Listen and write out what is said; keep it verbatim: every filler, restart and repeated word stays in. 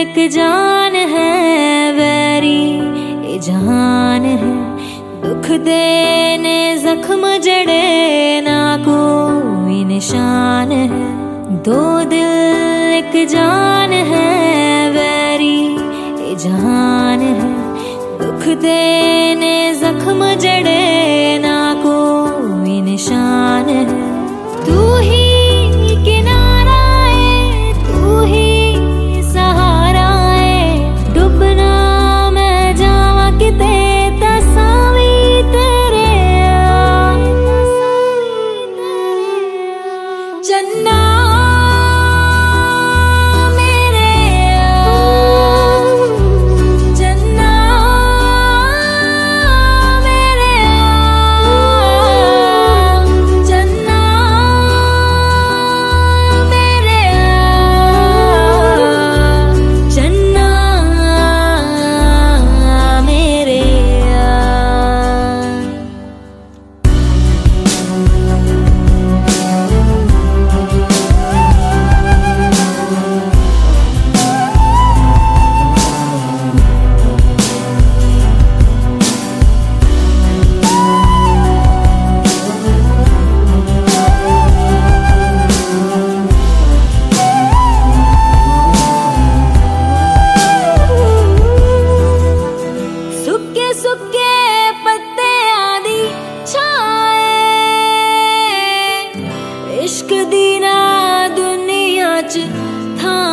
एक जान है वैरी ये जहान है, दुख देने जख्म जड़े ना कोई निशान है। दो दिल एक जान है वैरी ये जहान है, दुख देने जख्म जड़े ना कोई निशान है। तू ही किनारा है, तू ही सहारा है, डूबना मैं जावा किते तसावी तेरे आ, चन्ना इश्क दी ना दुनिया च था